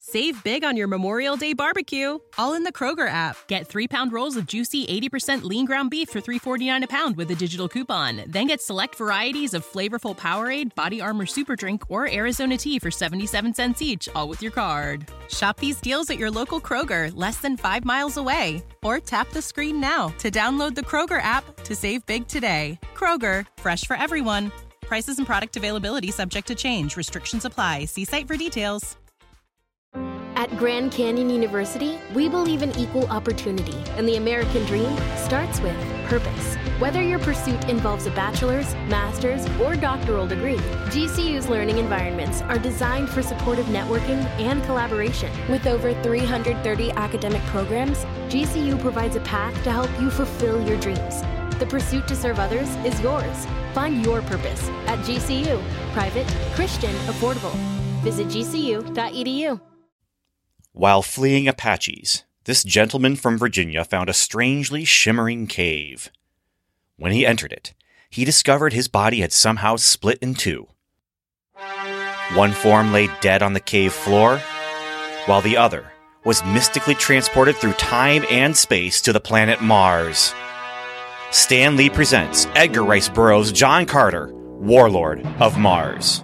Save big on your Memorial Day barbecue, all in the Kroger app. Get 3-pound rolls of juicy 80% lean ground beef for $3.49 a pound with a digital coupon. Then get select varieties of flavorful Powerade, Body Armor Super Drink, or Arizona tea for 77 cents each, all with your card. Shop these deals at your local Kroger, less than 5 miles away. Or tap the screen now to download the Kroger app to save big today. Kroger, fresh for everyone. Prices and product availability subject to change. Restrictions apply. See site for details. At Grand Canyon University, we believe in equal opportunity, and the American dream starts with purpose. Whether your pursuit involves a bachelor's, master's, or doctoral degree, GCU's learning environments are designed for supportive networking and collaboration. With over 330 academic programs, GCU provides a path to help you fulfill your dreams. The pursuit to serve others is yours. Find your purpose at GCU. Private, Christian, affordable. Visit gcu.edu. While fleeing Apaches, this gentleman from Virginia found a strangely shimmering cave. When he entered it, he discovered his body had somehow split in two. One form lay dead on the cave floor, while the other was mystically transported through time and space to the planet Mars. Stan Lee presents Edgar Rice Burroughs' John Carter, Warlord of Mars.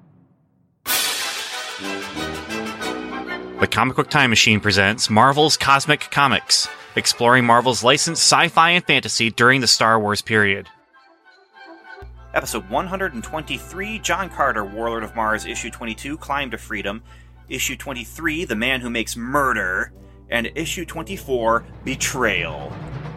The Comic Book Time Machine presents Marvel's Cosmic Comics, exploring Marvel's licensed sci-fi and fantasy during the Star Wars period. Episode 123, John Carter, Warlord of Mars, Issue 22, Climb to Freedom, Issue 23, The Man Who Makes Murder, and Issue 24, Betrayal.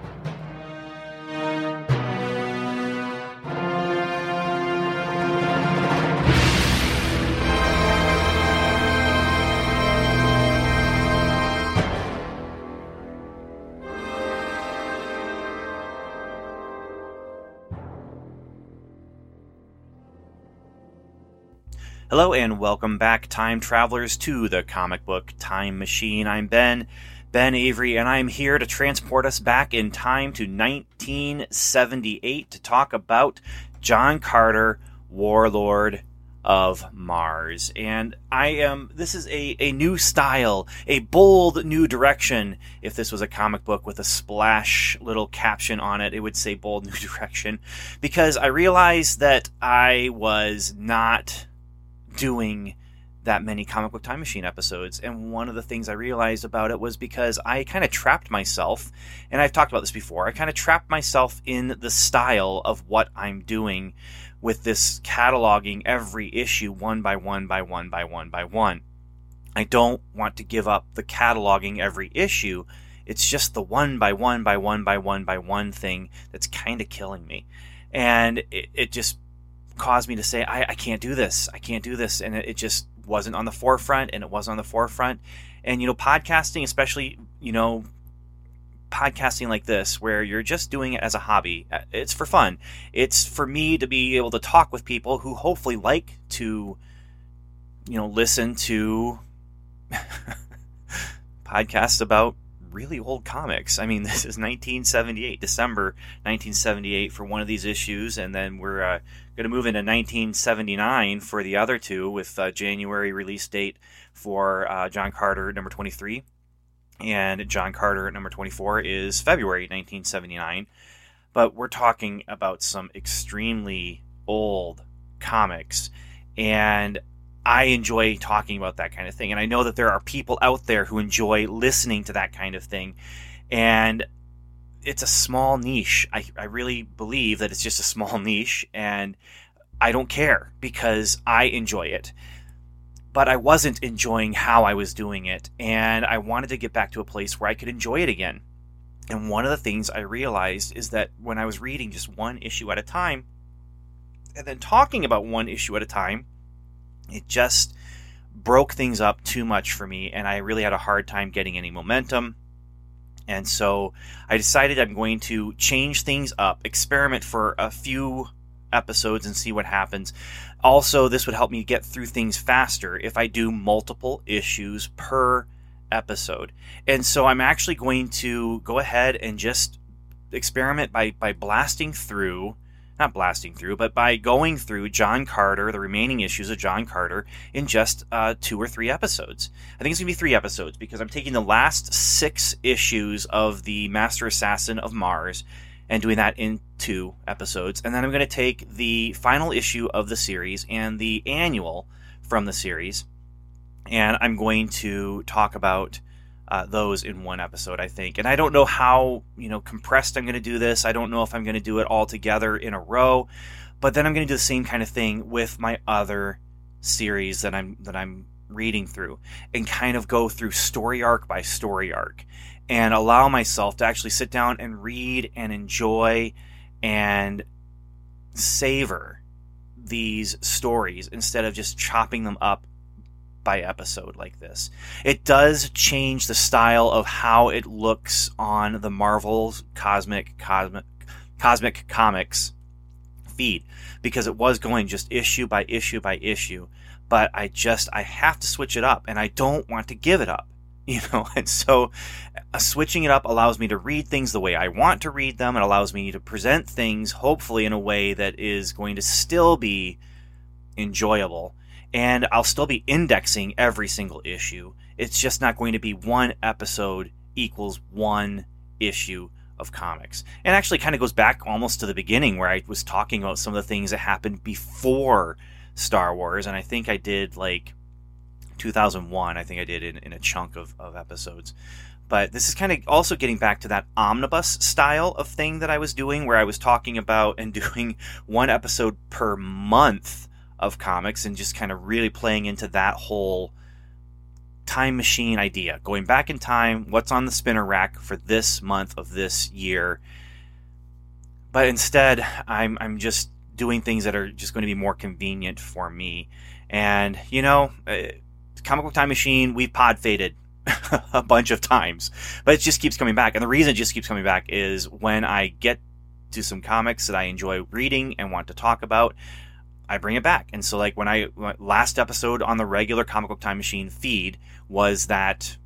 Hello and welcome back, time travelers, to the Comic Book Time Machine. I'm Ben Avery, and I'm here to transport us back in time to 1978 to talk about John Carter, Warlord of Mars. And this is a new style, a bold new direction. If this was a comic book with a splash little caption on it, it would say bold new direction, because I realized that I was not doing that many Comic Book Time Machine episodes, and one of the things I realized about it was because I kind of trapped myself, and I've talked about this before, I kind of trapped myself in the style of what I'm doing with this cataloging every issue one by one by one by one by one. I don't want to give up the cataloging every issue. It's just the one by one by one by one by one thing that's kind of killing me, and it just caused me to say, I can't do this. And it just wasn't on the forefront, and And, podcasting, especially, podcasting like this, where you're just doing it as a hobby, it's for fun. It's for me to be able to talk with people who hopefully like to, listen to podcasts about really old comics. I mean, this is 1978, December 1978 for one of these issues, and then we're going to move into 1979 for the other two, with January release date for John Carter number 23, and John Carter number 24 is February 1979. But we're talking about some extremely old comics, and I enjoy talking about that kind of thing, and I know that there are people out there who enjoy listening to that kind of thing, and it's a small niche. I really believe that it's just a small niche, and I don't care because I enjoy it. But I wasn't enjoying how I was doing it, and I wanted to get back to a place where I could enjoy it again. And one of the things I realized is that when I was reading just one issue at a time, and then talking about one issue at a time, it just broke things up too much for me, and I really had a hard time getting any momentum. And so I decided I'm going to change things up, experiment for a few episodes and see what happens. Also, this would help me get through things faster if I do multiple issues per episode. And so I'm actually going to go ahead and just experiment by blasting through not blasting through, but by going through John Carter, the remaining issues of John Carter, in just 2 or 3 episodes. I think it's going to be 3 episodes, because I'm taking the last 6 issues of the Master Assassin of Mars and doing that in 2 episodes. And then I'm going to take the final issue of the series and the annual from the series, and I'm going to talk about those in 1 episode, I think. And I don't know how, compressed I'm going to do this. I don't know if I'm going to do it all together in a row, but then I'm going to do the same kind of thing with my other series that I'm reading through, and kind of go through story arc by story arc, and allow myself to actually sit down and read and enjoy and savor these stories instead of just chopping them up by episode like this. It does change the style of how it looks on the Marvel's Cosmic Comics feed, because it was going just issue by issue by issue, but I have to switch it up, and I don't want to give it up, and so switching it up allows me to read things the way I want to read them. It allows me to present things hopefully in a way that is going to still be enjoyable, and I'll still be indexing every single issue. It's just not going to be 1 episode equals 1 issue of comics. And actually kind of goes back almost to the beginning, where I was talking about some of the things that happened before Star Wars, and I think I did 2001, I think I did in a chunk of episodes. But this is kind of also getting back to that omnibus style of thing that I was doing, where I was talking about and doing 1 episode per month of comics, and just kind of really playing into that whole time machine idea, going back in time, what's on the spinner rack for this month of this year. But instead, I'm just doing things that are just going to be more convenient for me. And Comic Book Time Machine, we've pod faded a bunch of times, but it just keeps coming back. And the reason it just keeps coming back is when I get to some comics that I enjoy reading and want to talk about, I bring it back. And so when last episode on the regular Comic Book Time Machine feed was that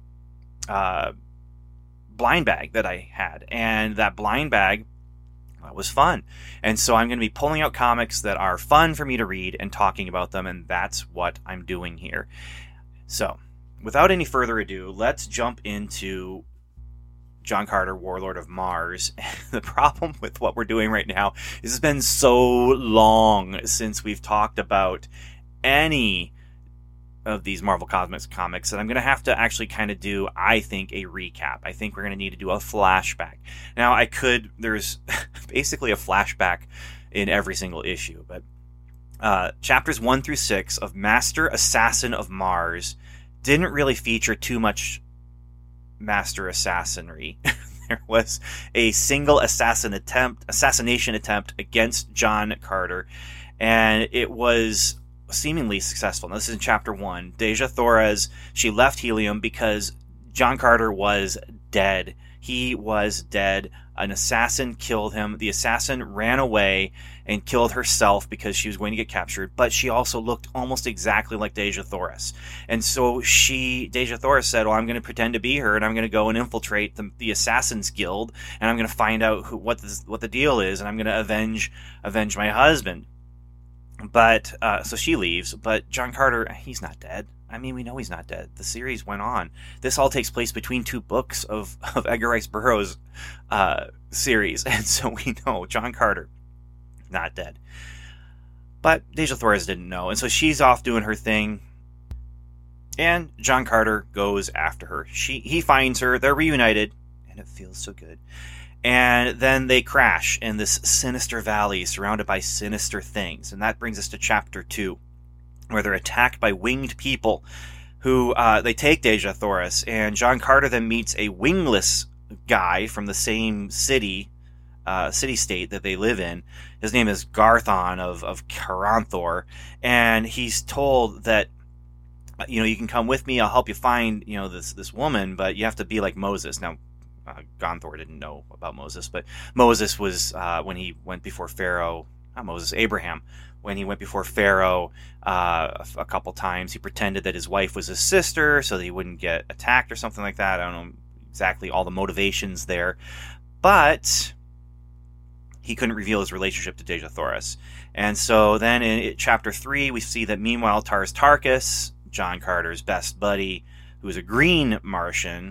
blind bag that I had, and that blind bag was fun. And so I'm going to be pulling out comics that are fun for me to read and talking about them, and that's what I'm doing here. So without any further ado, let's jump into John Carter, Warlord of Mars. The problem with what we're doing right now is it's been so long since we've talked about any of these Marvel Comics that I'm going to have to actually kind of do, I think, a recap. I think we're going to need to do a flashback. Now, there's basically a flashback in every single issue, but chapters 1 through 6 of Master Assassin of Mars didn't really feature too much Master Assassinry. There was a single assassination attempt against John Carter, and it was seemingly successful. Now, this is in chapter 1. Dejah Thoris, she left Helium because John Carter was dead. He was dead. An assassin killed him. The assassin ran away and killed herself because she was going to get captured, but she also looked almost exactly like Dejah Thoris. And so Dejah Thoris said, well, I'm going to pretend to be her, and I'm going to go and infiltrate the Assassin's Guild, and I'm going to find out what the deal is, and I'm going to avenge my husband. But so she leaves, but John Carter, he's not dead. I mean, we know he's not dead. The series went on. This all takes place between 2 books of Edgar Rice Burroughs' series, and so we know John Carter, not dead. But Dejah Thoris didn't know, and so she's off doing her thing, and John Carter goes after her. He finds her, they're reunited, and it feels so good. And then they crash in this sinister valley surrounded by sinister things, and that brings us to chapter 2. Where they're attacked by winged people who they take Dejah Thoris, and John Carter then meets a wingless guy from the same city-state that they live in. His name is Garthon of Caranthor, and he's told that you can come with me. I'll help you find this woman, but you have to be like Moses. Now, Gonthor didn't know about Moses, but Moses was when he went before Pharaoh. Not Moses, Abraham. When he went before Pharaoh a couple times, he pretended that his wife was his sister so that he wouldn't get attacked or something like that. I don't know exactly all the motivations there. But he couldn't reveal his relationship to Dejah Thoris. And so then in chapter 3, we see that meanwhile Tars Tarkas, John Carter's best buddy, who is a green Martian,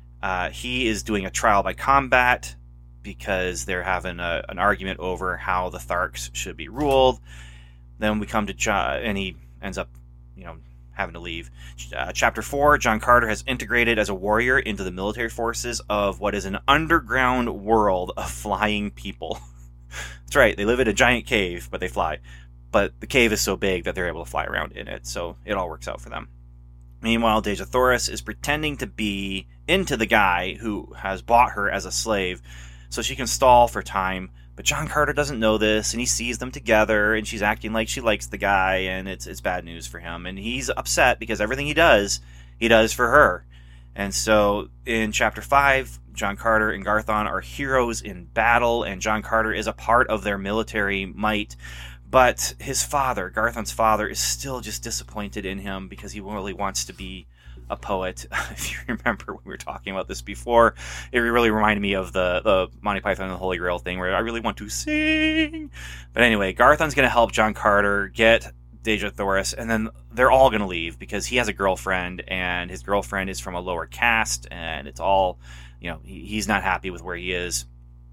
he is doing a trial by combat because they're having an argument over how the Tharks should be ruled. Then we come to John, and he ends up, having to leave. Chapter 4, John Carter has integrated as a warrior into the military forces of what is an underground world of flying people. That's right, they live in a giant cave, but they fly. But the cave is so big that they're able to fly around in it, so it all works out for them. Meanwhile, Dejah Thoris is pretending to be into the guy who has bought her as a slave so she can stall for time. But John Carter doesn't know this, and he sees them together, and she's acting like she likes the guy, and it's bad news for him. And he's upset because everything he does for her. And so in Chapter 5, John Carter and Garthon are heroes in battle, and John Carter is a part of their military might. But his father, Garthon's father, is still just disappointed in him because he really wants to be a poet. If you remember when we were talking about this before, it really reminded me of the Monty Python and the Holy Grail thing where I really want to sing. But anyway, Garthon's going to help John Carter get Dejah Thoris, and then they're all going to leave because he has a girlfriend, and his girlfriend is from a lower caste, and it's all, he's not happy with where he is.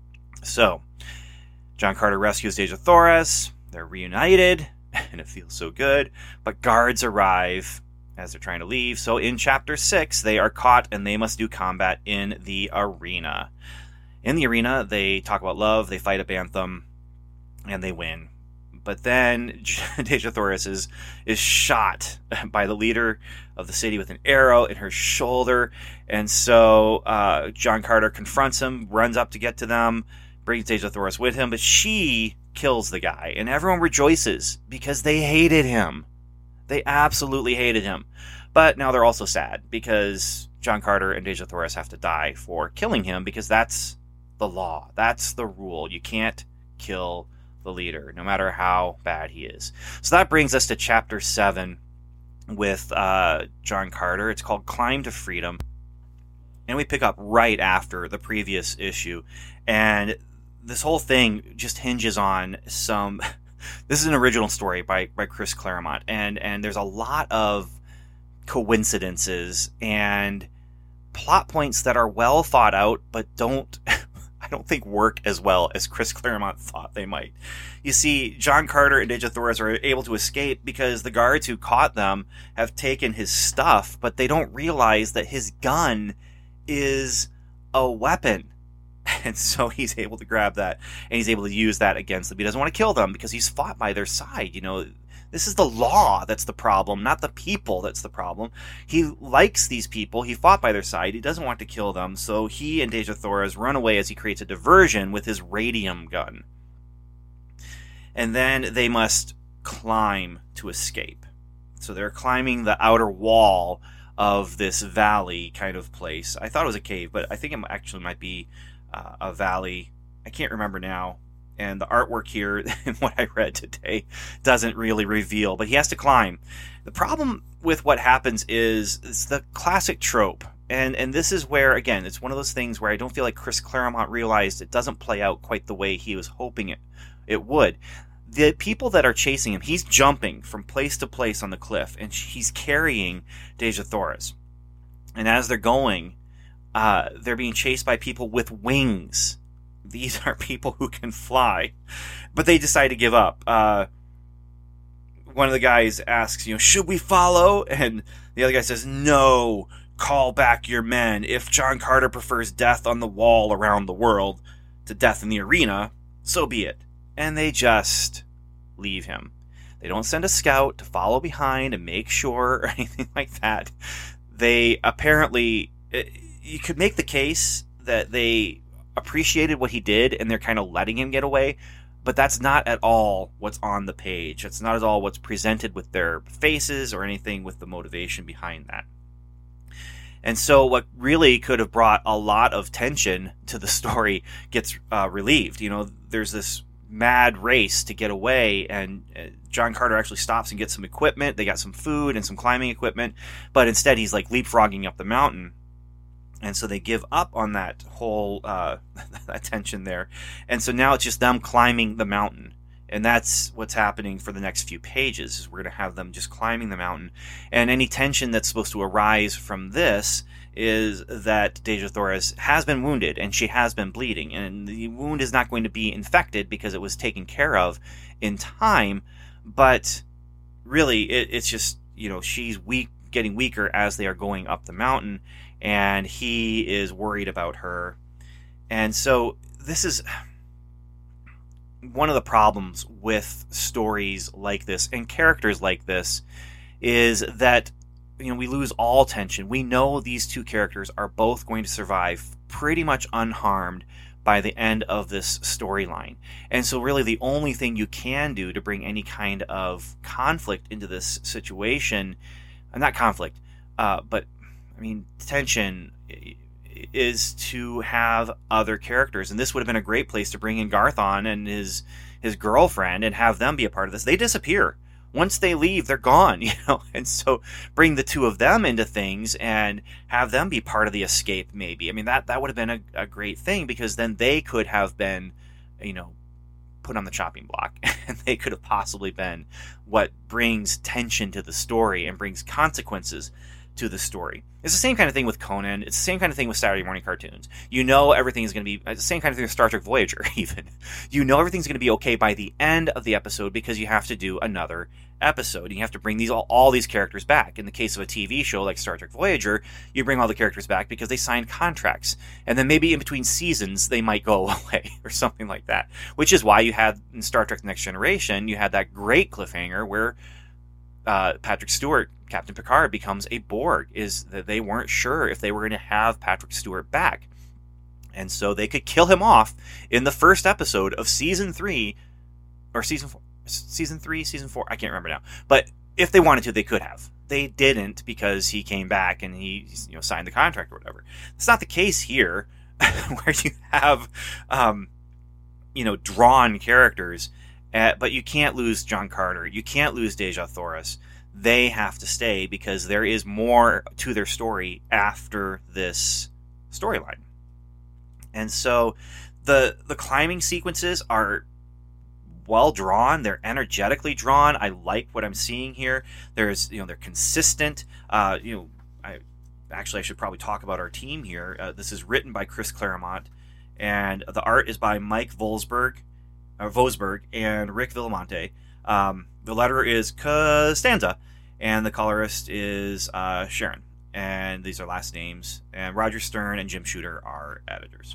So John Carter rescues Dejah Thoris. They're reunited, and it feels so good. But guards arrive as they're trying to leave. So in Chapter 6, they are caught, and they must do combat in the arena. In the arena, they talk about love, they fight a Bantham, and they win. But then Dejah Thoris is shot by the leader of the city with an arrow in her shoulder. And so John Carter confronts him, runs up to get to them, brings Dejah Thoris with him, but she kills the guy. And everyone rejoices because they hated him. They absolutely hated him. But now they're also sad because John Carter and Dejah Thoris have to die for killing him because that's the law. That's the rule. You can't kill the leader, no matter how bad he is. So that brings us to Chapter 7 with John Carter. It's called Climb to Freedom. And we pick up right after the previous issue. And this whole thing just hinges on some... This is an original story by Chris Claremont, and there's a lot of coincidences and plot points that are well thought out, but I don't think work as well as Chris Claremont thought they might. You see, John Carter and Dejah Thoris are able to escape because the guards who caught them have taken his stuff, but they don't realize that his gun is a weapon. And so he's able to grab that, and he's able to use that against them. He doesn't want to kill them because he's fought by their side. This is the law that's the problem, not the people that's the problem. He likes these people. He fought by their side. He doesn't want to kill them. So he and Dejah Thoris run away as he creates a diversion with his radium gun. And then they must climb to escape. So they're climbing the outer wall of this valley kind of place. I thought it was a cave, but I think it actually might be a valley. I can't remember now. And the artwork here in what I read today doesn't really reveal, but he has to climb. The problem with what happens is it's the classic trope. And this is where, again, it's one of those things where I don't feel like Chris Claremont realized it doesn't play out quite the way he was hoping it would. The people that are chasing him, he's jumping from place to place on the cliff, and he's carrying Dejah Thoris. And as they're going, they're being chased by people with wings. These are people who can fly. But they decide to give up. One of the guys asks, should we follow? And the other guy says, no, call back your men. If John Carter prefers death on the wall around the world to death in the arena, so be it. And they just leave him. They don't send a scout to follow behind and make sure or anything like that. They apparently... You could make the case that they appreciated what he did and they're kind of letting him get away, but that's not at all what's on the page. It's not at all what's presented with their faces or anything with the motivation behind that. And so what really could have brought a lot of tension to the story gets relieved. There's this mad race to get away, and John Carter actually stops and gets some equipment. They got some food and some climbing equipment, but instead he's like leapfrogging up the mountain. And so they give up on that whole that tension there. And so now it's just them climbing the mountain. And that's what's happening for the next few pages, is we're going to have them just climbing the mountain. And any tension that's supposed to arise from this is that Dejah Thoris has been wounded and she has been bleeding. And the wound is not going to be infected because it was taken care of in time. But really, it's just, she's weak, getting weaker as they are going up the mountain. And he is worried about her. And so this is one of the problems with stories like this and characters like this, is that we lose all tension. We know these two characters are both going to survive pretty much unharmed by the end of this storyline. And so really the only thing you can do to bring any kind of conflict into this situation, not conflict, but tension, is to have other characters. And this would have been a great place to bring in Garthon and his girlfriend and have them be a part of this. They disappear. Once they leave, they're gone, and so bring the two of them into things and have them be part of the escape, maybe. That would have been a great thing, because then they could have been, put on the chopping block, and they could have possibly been what brings tension to the story and brings consequences to the story. It's the same kind of thing with Conan. It's the same kind of thing with Saturday morning cartoons. Everything is going to be the same kind of thing with Star Trek Voyager, even. Everything's going to be okay by the end of the episode, because you have to do another episode. You have to bring all these characters back. In the case of a TV show like Star Trek Voyager, you bring all the characters back because they signed contracts. And then maybe in between seasons, they might go away or something like that. Which is why you had, in Star Trek The Next Generation, you had that great cliffhanger where Patrick Stewart, Captain Picard, becomes a Borg, is that they weren't sure if they were going to have Patrick Stewart back. And so they could kill him off in the first episode of season 3, or season 4, season 4, I can't remember now. But if they wanted to, they could have. They didn't, because he came back and he signed the contract or whatever. It's not the case here, where you have drawn characters. But you can't lose John Carter. You can't lose Dejah Thoris. They have to stay, because there is more to their story after this storyline. And so the climbing sequences are well drawn. They're energetically drawn. I like what I'm seeing here. They're consistent. I should probably talk about our team here. This is written by Chris Claremont, and the art is by Mike Vosberg and Rick Villamonte. The letterer is Costanza, and the colorist is Sharon. And these are last names. And Roger Stern and Jim Shooter are editors.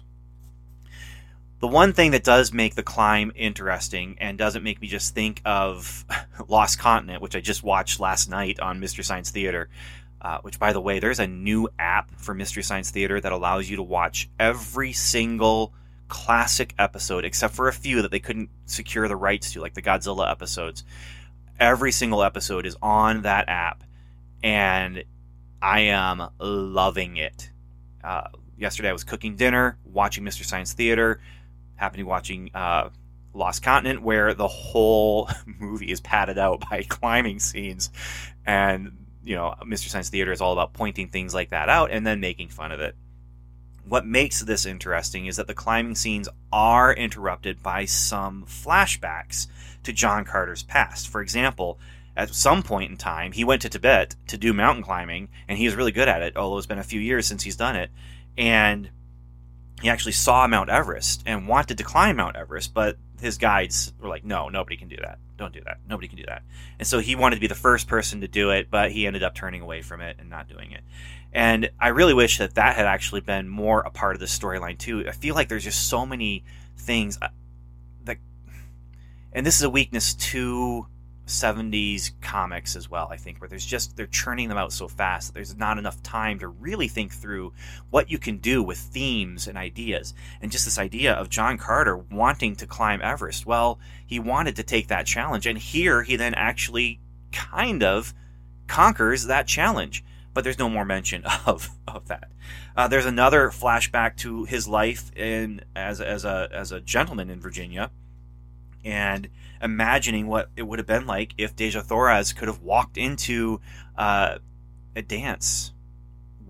The one thing that does make the climb interesting and doesn't make me just think of Lost Continent, which I just watched last night on Mystery Science Theater, which, by the way, there's a new app for Mystery Science Theater that allows you to watch every single classic episode, except for a few that they couldn't secure the rights to, like the Godzilla episodes. Every single episode is on that app, and I am loving it. Yesterday I was cooking dinner, watching Mystery Science Theater, happened to be watching Lost Continent, where the whole movie is padded out by climbing scenes, and Mystery Science Theater is all about pointing things like that out and then making fun of it. What makes this interesting is that the climbing scenes are interrupted by some flashbacks to John Carter's past. For example, at some point in time, he went to Tibet to do mountain climbing, and he was really good at it, although it's been a few years since he's done it. And he actually saw Mount Everest and wanted to climb Mount Everest, but his guides were like, no, nobody can do that. Don't do that. Nobody can do that. And so he wanted to be the first person to do it, but he ended up turning away from it and not doing it. And I really wish that had actually been more a part of the storyline too. I feel like there's just so many things that, and this is a weakness to 70s comics as well, I think, where they're churning them out so fast that there's not enough time to really think through what you can do with themes and ideas. And just this idea of John Carter wanting to climb Everest. Well, he wanted to take that challenge, and here he then actually kind of conquers that challenge. But there's no more mention of that. There's another flashback to his life as a gentleman in Virginia, and imagining what it would have been like if Dejah Thoris could have walked into a dance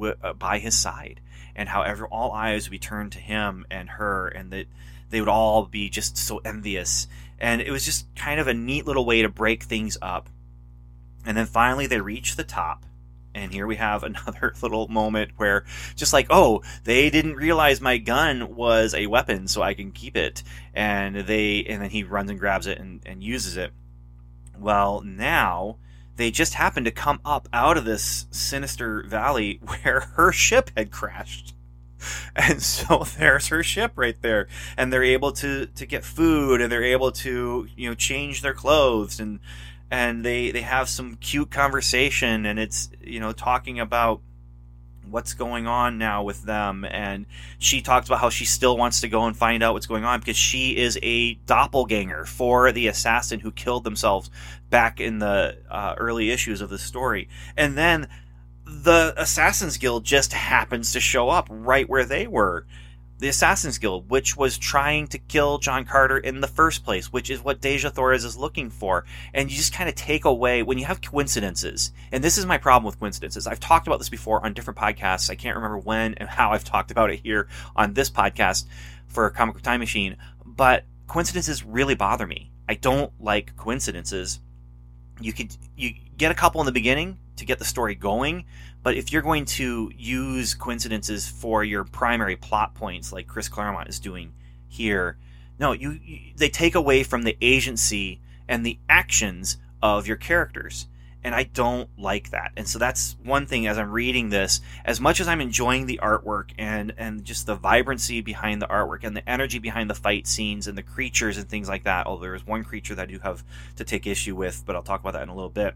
by his side, and how all eyes would be turned to him and her, and that they would all be just so envious. And it was just kind of a neat little way to break things up. And then finally they reach the top. And here we have another little moment where just like, oh, they didn't realize my gun was a weapon, so I can keep it. And then he runs and grabs it and uses it. Well, now they just happen to come up out of this sinister valley where her ship had crashed. And so there's her ship right there. And they're able to get food, and they're able to, change their clothes, and they have some cute conversation, and it's, talking about what's going on now with them. And she talks about how she still wants to go and find out what's going on, because she is a doppelganger for the assassin who killed themselves back in the early issues of the story. And then the Assassin's Guild just happens to show up right where they were. The Assassin's Guild, which was trying to kill John Carter in the first place, which is what Dejah Thoris is looking for. And you just kind of take away, when you have coincidences, and this is my problem with coincidences. I've talked about this before on different podcasts. I can't remember when and how I've talked about it here on this podcast for Comic Book Time Machine, but coincidences really bother me. I don't like coincidences. You get a couple in the beginning to get the story going, but if you're going to use coincidences for your primary plot points, like Chris Claremont is doing here, no, they take away from the agency and the actions of your characters, and I don't like that. And so that's one thing as I'm reading this. As much as I'm enjoying the artwork and just the vibrancy behind the artwork and the energy behind the fight scenes and the creatures and things like that, although there's one creature that I do have to take issue with, but I'll talk about that in a little bit.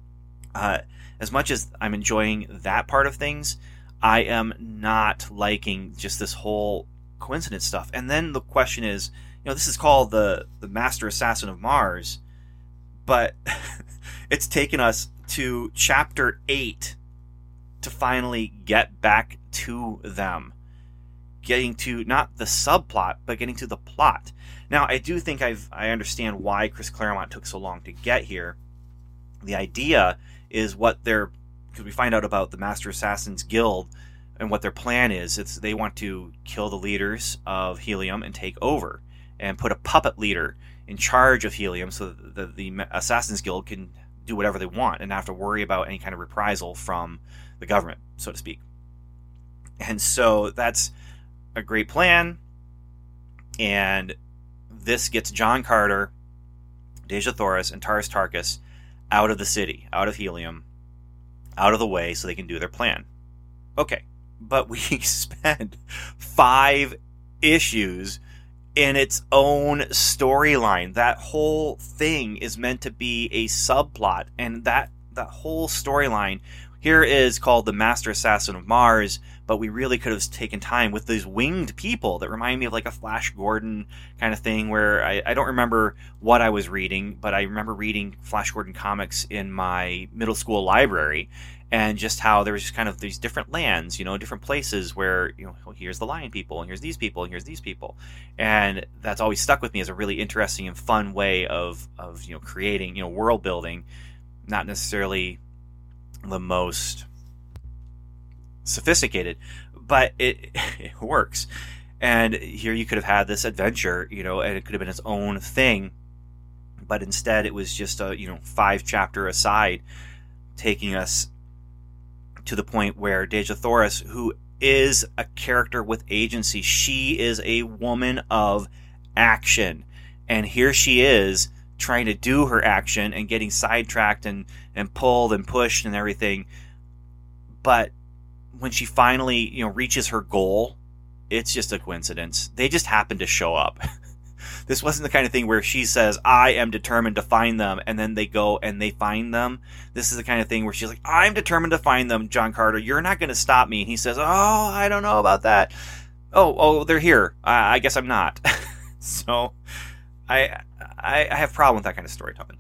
As much as I'm enjoying that part of things, I am not liking just this whole coincidence stuff. And then the question is, this is called the Master Assassin of Mars, but it's taken us to chapter 8 to finally get back to them. Getting to not the subplot, but getting to the plot. Now, I do think I understand why Chris Claremont took so long to get here. The idea is because we find out about the Master Assassins Guild and what their plan is. They want to kill the leaders of Helium and take over, and put a puppet leader in charge of Helium so that the Assassins Guild can do whatever they want and not have to worry about any kind of reprisal from the government, so to speak. And so that's a great plan, and this gets John Carter, Dejah Thoris, and Taris Tarkas out of the city, out of Helium, out of the way so they can do their plan. Okay, but we spend 5 issues in its own storyline. That whole thing is meant to be a subplot, and that whole storyline here is called the Master Assassin of Mars, but we really could have taken time with these winged people that remind me of like a Flash Gordon kind of thing, where I don't remember what I was reading, but I remember reading Flash Gordon comics in my middle school library, and just how there was just kind of these different lands, different places where, here's the Lion people, and here's these people, and here's these people. And that's always stuck with me as a really interesting and fun way of creating, world building, not necessarily the most sophisticated, but it works. And here you could have had this adventure, and it could have been its own thing, but instead it was just a 5-chapter aside, taking us to the point where Dejah Thoris, who is a character with agency, she is a woman of action, and here she is trying to do her action and getting sidetracked and pulled and pushed and everything. But when she finally, reaches her goal, it's just a coincidence. They just happen to show up. This wasn't the kind of thing where she says, I am determined to find them, and then they go and they find them. This is the kind of thing where she's like, I'm determined to find them, John Carter. You're not going to stop me. And he says, oh, I don't know about that. Oh, they're here. I guess I'm not. So I have a problem with that kind of storytelling.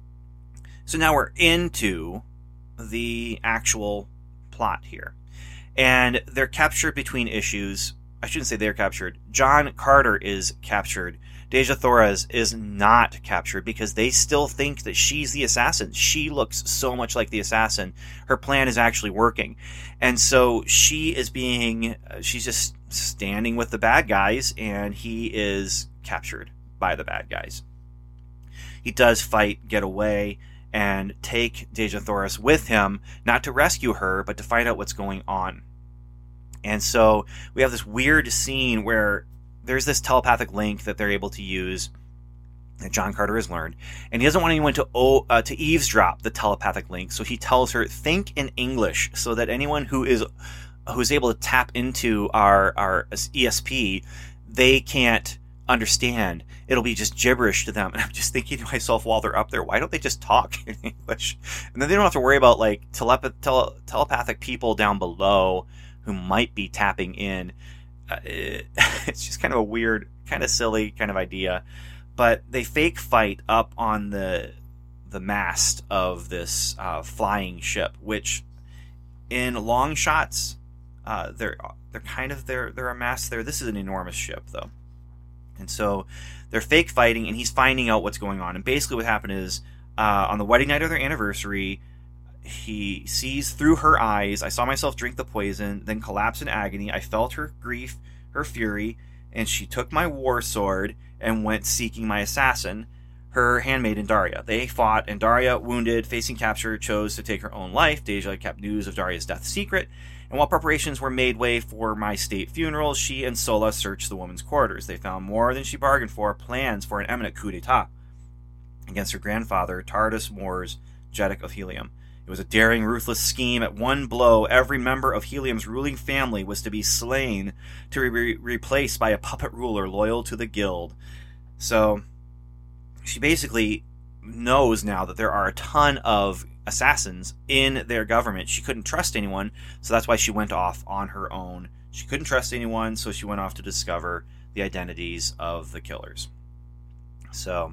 So now we're into the actual plot here. And they're captured between issues. I shouldn't say they're captured. John Carter is captured Dejah Thoris is not captured because they still think that she's the assassin. She looks so much like the assassin. Her plan is actually working. And so she's just standing with the bad guys, and he is captured by the bad guys. He does fight, get away, and take Dejah Thoris with him, not to rescue her, but to find out what's going on. And so we have this weird scene where there's this telepathic link that they're able to use, that John Carter has learned, and he doesn't want anyone to eavesdrop the telepathic link, so he tells her, think in English, so that anyone who's able to tap into our ESP, they can't understand. It'll be just gibberish to them. And I'm just thinking to myself, while they're up there, why don't they just talk in English? And then they don't have to worry about like telepathic people down below who might be tapping in. It's just kind of a weird, kind of silly kind of idea. But they fake fight up on the mast of this flying ship, which in long shots, they're a mast there. This is an enormous ship though. And so they're fake fighting, and he's finding out what's going on. And basically what happened is, on the wedding night of their anniversary, he sees through her eyes, I saw myself drink the poison, then collapse in agony. I felt her grief, her fury, and she took my war sword and went seeking my assassin, her handmaiden Daria. They fought, and Daria, wounded, facing capture, chose to take her own life. Dejah kept news of Daria's death secret. And while preparations were made way for my state funeral, she and Sola searched the woman's quarters. They found more than she bargained for, plans for an imminent coup d'etat against her grandfather, Tardus Moore's Jeddak of Helium. It was a daring, ruthless scheme. At one blow, every member of Helium's ruling family was to be slain, to be replaced by a puppet ruler loyal to the guild. So she basically knows now that there are a ton of assassins in their government. She couldn't trust anyone, so that's why she went off on her own. She couldn't trust anyone, so she went off to discover the identities of the killers. So,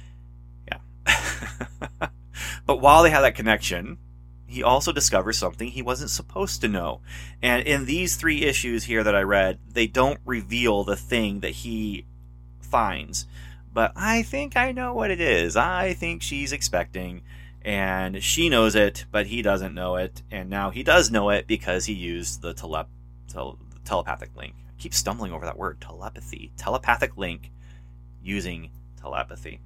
yeah. But while they have that connection, he also discovers something he wasn't supposed to know. And in these 3 issues here that I read, they don't reveal the thing that he finds. But I think I know what it is. I think she's expecting, and she knows it, but he doesn't know it. And now he does know it because he used the telepathic link. I keep stumbling over that word, telepathy. Telepathic link using telepathy.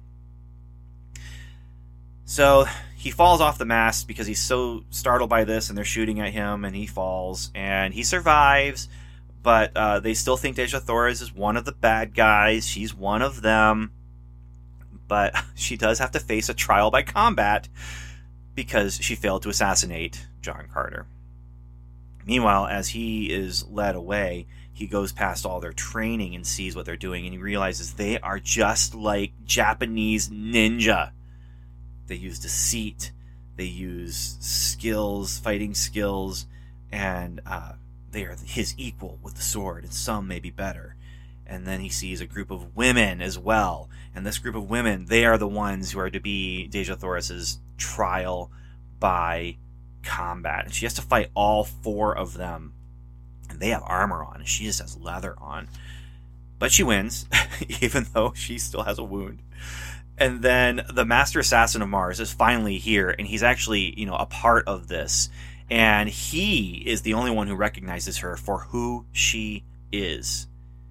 So he falls off the mast because he's so startled by this, and they're shooting at him, and he falls, and he survives. But they still think Dejah Thoris is one of the bad guys. She's one of them. But she does have to face a trial by combat because she failed to assassinate John Carter. Meanwhile, as he is led away, he goes past all their training and sees what they're doing, and he realizes they are just like Japanese ninja. They use deceit, they use skills, fighting skills, and they are his equal with the sword, and some may be better. And then he sees a group of women as well, and this group of women, they are the ones who are to be Dejah Thoris's trial by combat. And she has to fight all 4 of them, and they have armor on, and she just has leather on. But she wins, even though she still has a wound. And then the Master Assassin of Mars is finally here, and he's actually, a part of this. And he is the only one who recognizes her for who she is.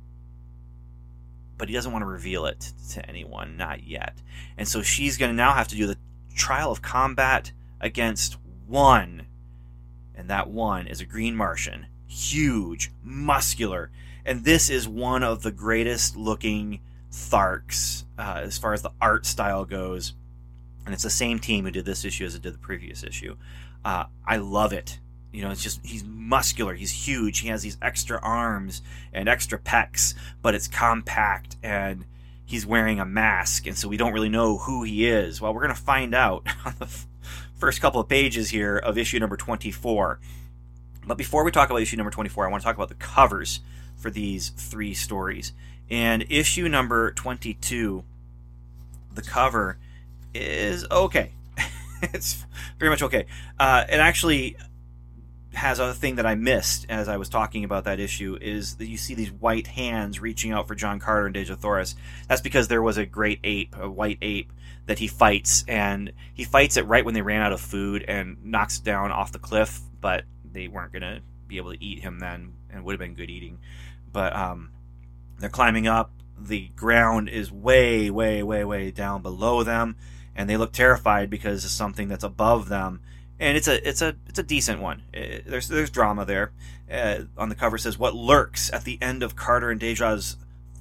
But he doesn't want to reveal it to anyone, not yet. And so she's going to now have to do the trial of combat against one. And that one is a green Martian. Huge, muscular. And this is one of the greatest looking Tharks as far as the art style goes. And it's the same team who did this issue as it did the previous issue. I love it. It's just, he's muscular, he's huge, he has these extra arms and extra pecs, but it's compact, and he's wearing a mask, and so we don't really know who he is. Well, we're going to find out on the first couple of pages here of issue number 24. But before we talk about issue number 24, I want to talk about the covers for these 3 stories. And issue number 22, the cover is okay. It's very much okay. And actually, has a thing that I missed as I was talking about that issue, is that you see these white hands reaching out for John Carter and Dejah Thoris. That's because there was a great ape, a white ape, that he fights, and he fights it right when they ran out of food and knocks it down off the cliff, but they weren't going to be able to eat him then, and it would have been good eating. But they're climbing up. The ground is way, way, way, way down below them, and they look terrified because of something that's above them. And it's a decent one. There's drama there. On the cover it says, "What lurks at the end of Carter and Dejah's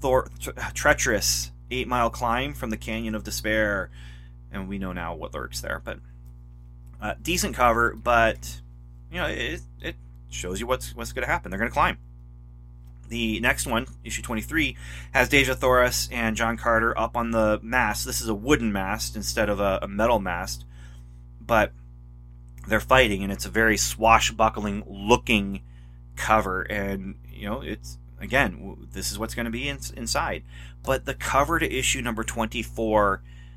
treacherous 8-mile climb from the Canyon of Despair?" And we know now what lurks there. But decent cover, but it shows you what's going to happen. They're going to climb. The next one, issue 23, has Dejah Thoris and John Carter up on the mast. This is a wooden mast instead of a metal mast, but they're fighting, and it's a very swashbuckling looking cover. And it's, again, this is what's going to be inside. But the cover to issue number 24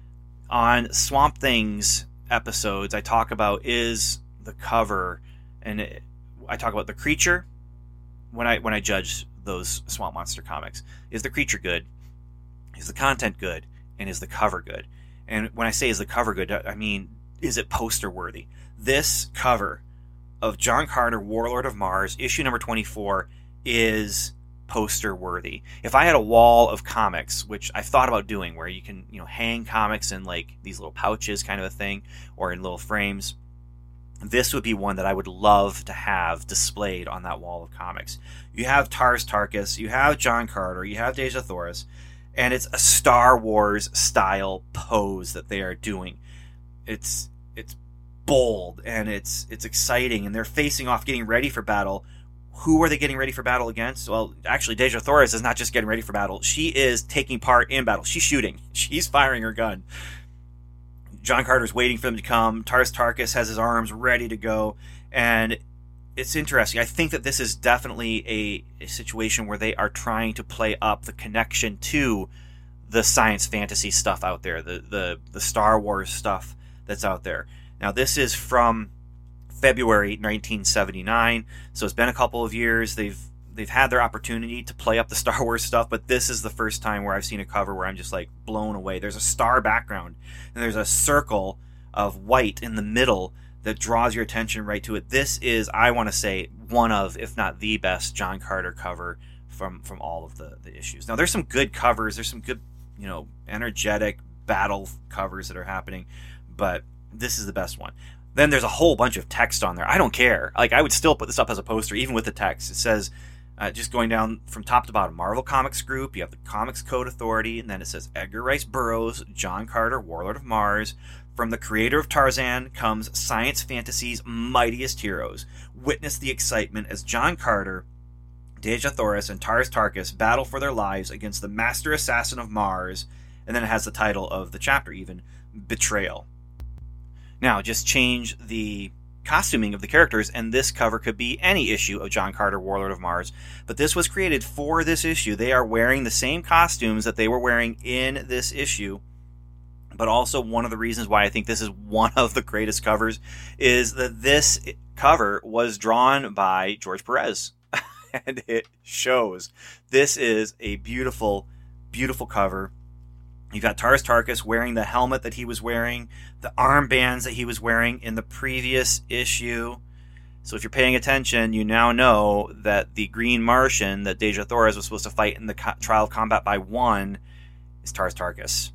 on Swamp Things episodes I talk about is the cover, and I talk about the creature when I judge those Swamp Monster comics. Is the creature good? Is the content good? And is the cover good? And when I say is the cover good, I mean, is it poster worthy? This cover of John Carter, Warlord of Mars, issue number 24, is poster worthy. If I had a wall of comics, which I've thought about doing, where you can hang comics in like these little pouches kind of a thing, or in little frames, this would be one that I would love to have displayed on that wall of comics. You have Tars Tarkas, you have John Carter, you have Dejah Thoris, and it's a Star Wars style pose that they are doing. It's bold, and it's exciting, and they're facing off, getting ready for battle. Who are they getting ready for battle against? Well, actually, Dejah Thoris is not just getting ready for battle. She is taking part in battle. She's shooting. She's firing her gun. John Carter's waiting for them to come. Tars Tarkas has his arms ready to go. And it's interesting. I think that this is definitely a situation where they are trying to play up the connection to the science fantasy stuff out there, the Star Wars stuff that's out there. Now, this is from February 1979, so it's been a couple of years. They've had their opportunity to play up the Star Wars stuff, but this is the first time where I've seen a cover where I'm just like blown away. There's a star background, and there's a circle of white in the middle that draws your attention right to it. This is, I want to say, one of, if not the best, John Carter cover from all of the issues. Now, there's some good covers. There's some good, energetic battle covers that are happening, but this is the best one. Then there's a whole bunch of text on there. I don't care. Like, I would still put this up as a poster, even with the text. It says, just going down from top to bottom, Marvel Comics Group, you have the Comics Code Authority, and then it says Edgar Rice Burroughs, John Carter, Warlord of Mars. From the creator of Tarzan comes science fantasy's mightiest heroes. Witness the excitement as John Carter, Dejah Thoris, and Tars Tarkas battle for their lives against the master assassin of Mars. And then it has the title of the chapter even, Betrayal. Now, just change the costuming of the characters, and this cover could be any issue of John Carter, Warlord of Mars. But this was created for this issue. They are wearing the same costumes that they were wearing in this issue. But also, one of the reasons why I think this is one of the greatest covers is that this cover was drawn by George Perez. And it shows. This is a beautiful, beautiful cover. You've got Tars Tarkas wearing the helmet that he was wearing, the armbands that he was wearing in the previous issue. So if you're paying attention, you now know that the Green Martian that Dejah Thoris was supposed to fight in the Trial of Combat by 1 is Tars Tarkas.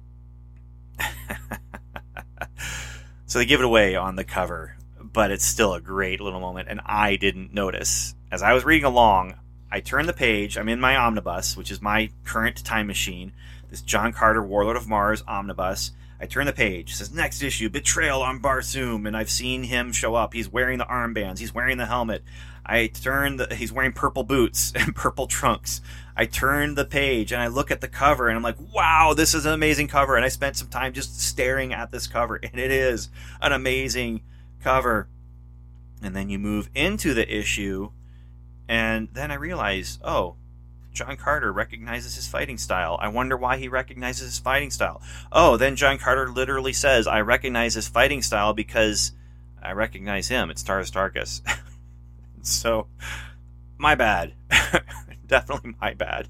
So they give it away on the cover, but it's still a great little moment, and I didn't notice. As I was reading along, I turned the page. I'm in my omnibus, which is my current time machine. This John Carter, Warlord of Mars omnibus. I turn the page. It says, next issue, Betrayal on Barsoom. And I've seen him show up. He's wearing the armbands. He's wearing the helmet. He's wearing purple boots and purple trunks. I turn the page and I look at the cover and I'm like, wow, this is an amazing cover. And I spent some time just staring at this cover. And it is an amazing cover. And then you move into the issue. And then I realize, oh, John Carter recognizes his fighting style. I wonder why he recognizes his fighting style. Oh, then John Carter literally says, I recognize his fighting style because I recognize him. It's Tars Tarkas. So, my bad. Definitely my bad.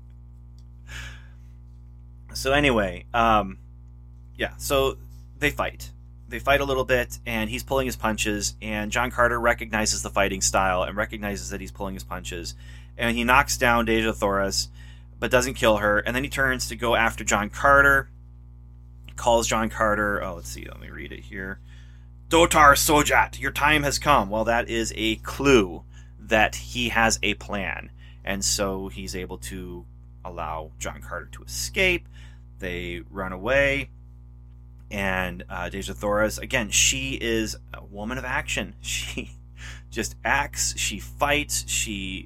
So anyway, so they fight. They fight a little bit, and he's pulling his punches, and John Carter recognizes the fighting style and recognizes that he's pulling his punches. And he knocks down Dejah Thoris, but doesn't kill her. And then he turns to go after John Carter, calls John Carter, let me read it here. Dotar Sojat, your time has come. Well, that is a clue that he has a plan. And so he's able to allow John Carter to escape. They run away. And Dejah Thoris, again, she is a woman of action. She just acts. She fights. She's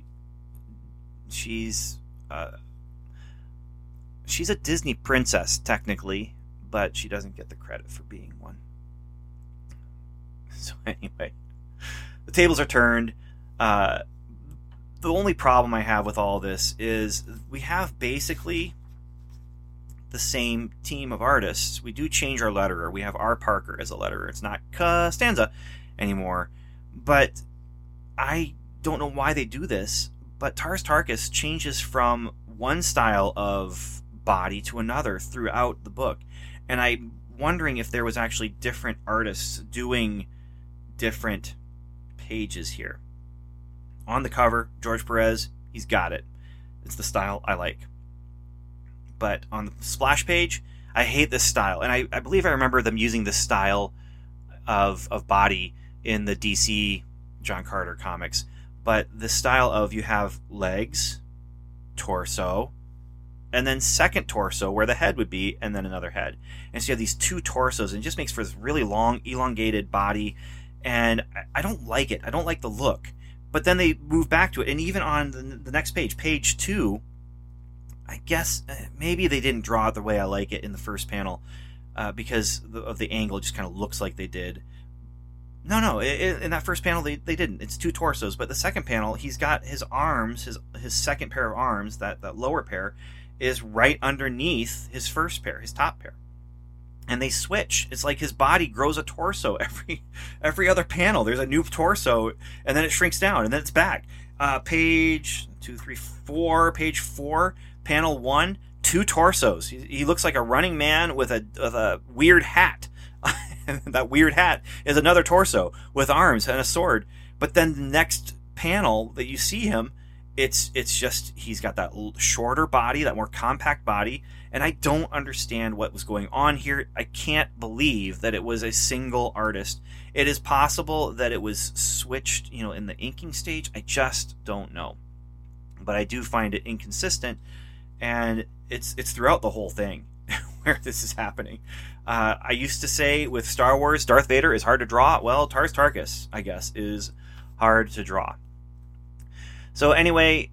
a Disney princess, technically, but she doesn't get the credit for being one. So anyway, the tables are turned. The only problem I have with all this is we have basically the same team of artists. We do change our letterer. We have R. Parker as a letterer. It's not Costanza anymore. But I don't know why they do this. But Tars Tarkas changes from one style of body to another throughout the book. And I'm wondering if there was actually different artists doing different pages here. On the cover, George Perez, he's got it. It's the style I like. But on the splash page, I hate this style. And I believe I remember them using this style of body in the DC John Carter comics. But the style of you have legs, torso, and then second torso where the head would be, and then another head. And so you have these two torsos, and it just makes for this really long, elongated body. And I don't like it. I don't like the look. But then they move back to it. And even on the next page, page 2, I guess maybe they didn't draw it the way I like it in the first panel because of the angle. It just kind of looks like they did. No, in that first panel they didn't. It's two torsos. But the second panel, he's got his arms, his second pair of arms, that lower pair, is right underneath his first pair, his top pair. And they switch. It's like his body grows a torso every other panel. There's a new torso, and then it shrinks down, and then it's back. Page 2, 3, 4. Page 4, panel 1. Two torsos. He looks like a running man with a weird hat. And that weird hat is another torso with arms and a sword. But then the next panel that you see him, it's just he's got that shorter body, that more compact body. And I don't understand what was going on here. I can't believe that it was a single artist. It is possible that it was switched, in the inking stage. I just don't know. But I do find it inconsistent, and it's throughout the whole thing where this is happening. I used to say with Star Wars, Darth Vader is hard to draw. Well, Tars Tarkas, I guess, is hard to draw. So anyway,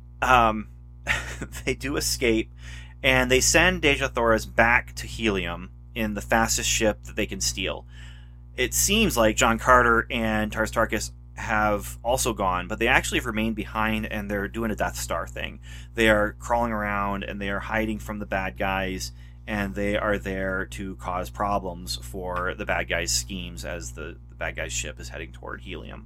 they do escape. And they send Dejah Thoris back to Helium in the fastest ship that they can steal. It seems like John Carter and Tars Tarkas have also gone, but they actually have remained behind, and they're doing a Death Star thing. They are crawling around, and they are hiding from the bad guys, and they are there to cause problems for the bad guys' schemes as the bad guys' ship is heading toward Helium.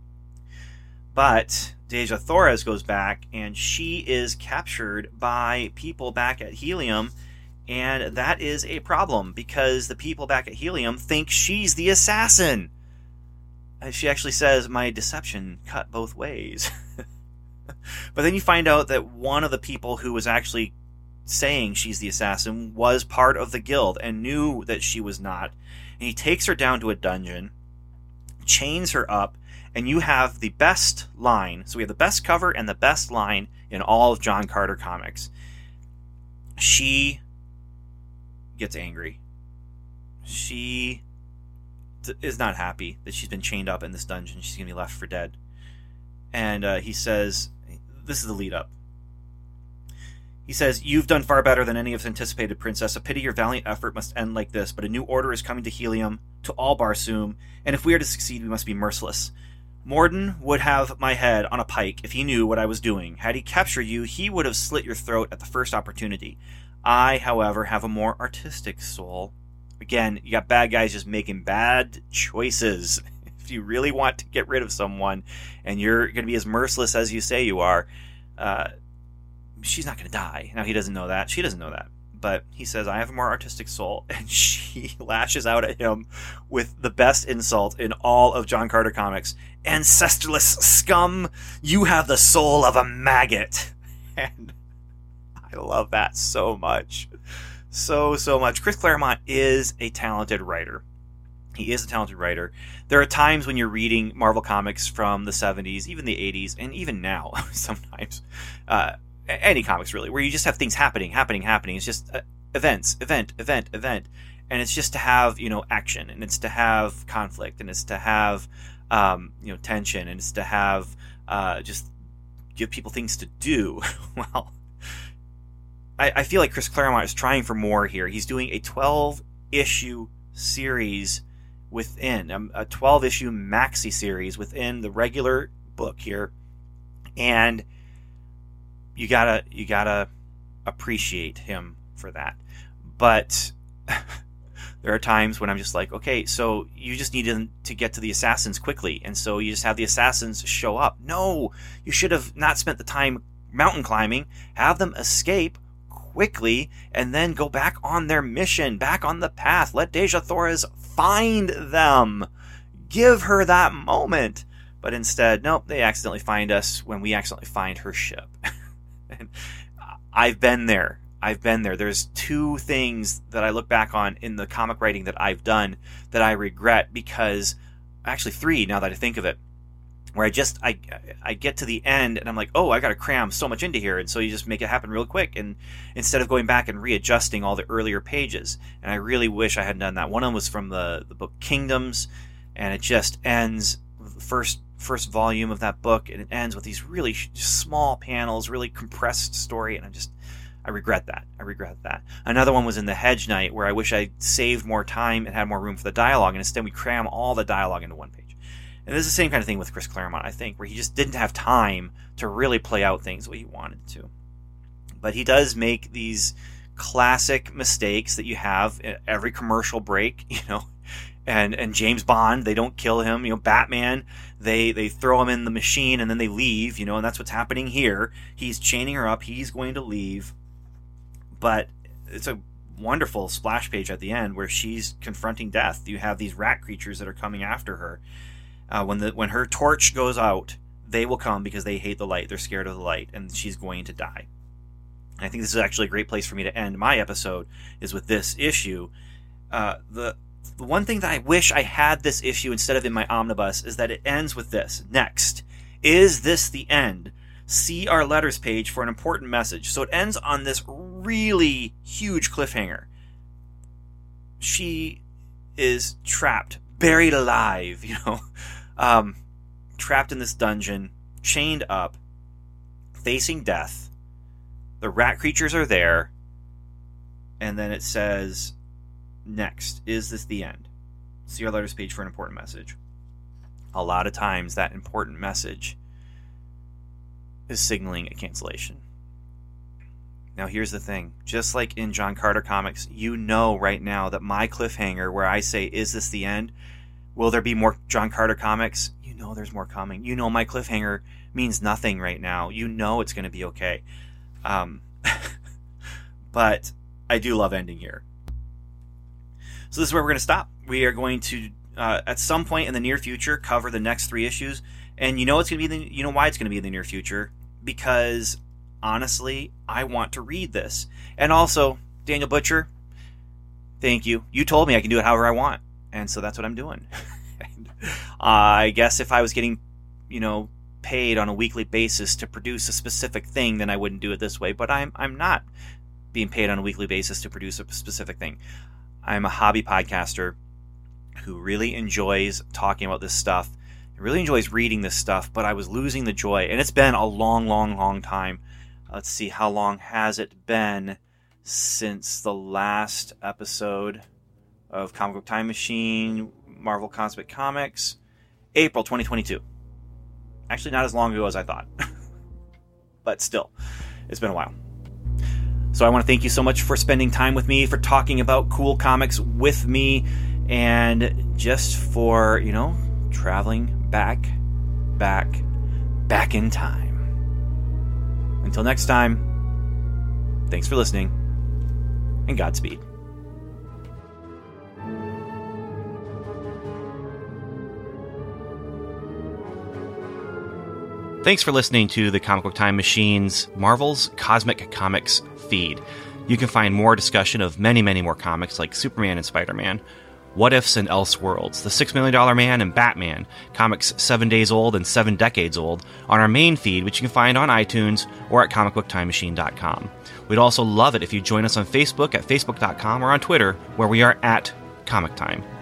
But Dejah Thoris goes back, and she is captured by people back at Helium, and that is a problem because the people back at Helium think she's the assassin. She actually says, "My deception cut both ways." But then you find out that one of the people who was actually saying she's the assassin was part of the guild and knew that she was not. And he takes her down to a dungeon, chains her up, and you have the best line. So we have the best cover and the best line in all of John Carter comics. She gets angry. She is not happy that she's been chained up in this dungeon. She's going to be left for dead. And he says, this is the lead up. He says, "You've done far better than any of us anticipated, Princess. A pity your valiant effort must end like this, but a new order is coming to Helium, to all Barsoom, and if we are to succeed, we must be merciless. Morden would have my head on a pike if he knew what I was doing. Had he captured you, he would have slit your throat at the first opportunity. I, however, have a more artistic soul." Again, you got bad guys just making bad choices. If you really want to get rid of someone and you're going to be as merciless as you say you are, she's not going to die. Now, he doesn't know that. She doesn't know that. But he says, I have a more artistic soul. And she lashes out at him with the best insult in all of John Carter comics. Ancestorless scum, you have the soul of a maggot. And I love that so much. So much. Chris Claremont is a talented writer. He is a talented writer. There are times when you're reading Marvel Comics from the 70s, even the 80s, and even now, sometimes, any comics really, where you just have things happening. It's just event. And it's just to have, action, and it's to have conflict, and it's to have, tension, and it's to have, just give people things to do. Well, I feel like Chris Claremont is trying for more here. He's doing a 12-issue series within a 12-issue maxi series within the regular book here, and you gotta appreciate him for that. But there are times when I'm just like, okay, so you just need to get to the assassins quickly, and so you just have the assassins show up. No, you should have not spent the time mountain climbing. Have them escape quickly, and then go back on their mission, back on the path. Let Dejah Thoris find them. Give her that moment. But instead, nope, they accidentally find us when we accidentally find her ship. And I've been there. There's two things that I look back on in the comic writing that I've done that I regret, because actually three, now that I think of it, where I get to the end and I'm like, oh, I got to cram so much into here, and so you just make it happen real quick, and instead of going back and readjusting all the earlier pages. And I really wish I had done that. One of them was from the book Kingdoms, and it just ends the first volume of that book, and it ends with these really small panels, really compressed story, and I regret that. Another one was in The Hedge Knight, where I wish I saved more time and had more room for the dialogue, and instead we cram all the dialogue into one page. And this is the same kind of thing with Chris Claremont, I think, where he just didn't have time to really play out things the way he wanted to. But he does make these classic mistakes that you have at every commercial break, and James Bond, they don't kill him. Batman, they throw him in the machine and then they leave, and that's what's happening here. He's chaining her up. He's going to leave. But it's a wonderful splash page at the end where she's confronting death. You have these rat creatures that are coming after her. When her torch goes out, they will come because they hate the light. They're scared of the light, and she's going to die. And I think this is actually a great place for me to end my episode, is with this issue. The one thing that I wish I had this issue instead of in my omnibus is that it ends with this. Next, is this the end? See our letters page for an important message. So it ends on this really huge cliffhanger. She is trapped, buried alive, trapped in this dungeon, chained up, facing death. The rat creatures are there, and then it says, next, is this the end? See our letters page for an important message. A lot of times that important message is signaling a cancellation. Now here's the thing, just like in John Carter comics, right now that my cliffhanger where I say, is this the end? Will there be more John Carter comics? There's more coming. My cliffhanger means nothing right now. It's going to be okay. But I do love ending here. So this is where we're going to stop. We are going to, at some point in the near future, cover the next 3 issues. And it's going to be why it's going to be in the near future? Because honestly, I want to read this. And also, Daniel Butcher, thank you. You told me I can do it however I want. And so that's what I'm doing. I guess if I was getting, paid on a weekly basis to produce a specific thing, then I wouldn't do it this way. But I'm not being paid on a weekly basis to produce a specific thing. I'm a hobby podcaster who really enjoys talking about this stuff, really enjoys reading this stuff, but I was losing the joy. And it's been a long, long, long time. Let's see, how long has it been since the last episode of Comic Book Time Machine, Marvel Cosmic Comics? April 2022. Actually, not as long ago as I thought. But still, it's been a while. So I want to thank you so much for spending time with me, for talking about cool comics with me, and just for, traveling back in time. Until next time, thanks for listening, and Godspeed. Thanks for listening to the Comic Book Time Machine's Marvel's Cosmic Comics feed. You can find more discussion of many, many more comics like Superman and Spider-Man, What Ifs and Elseworlds, The $6 Million Man and Batman, comics 7 days old and 7 decades old, on our main feed, which you can find on iTunes or at comicbooktimemachine.com. We'd also love it if you join us on Facebook at facebook.com or on Twitter, where we are at Comic Time.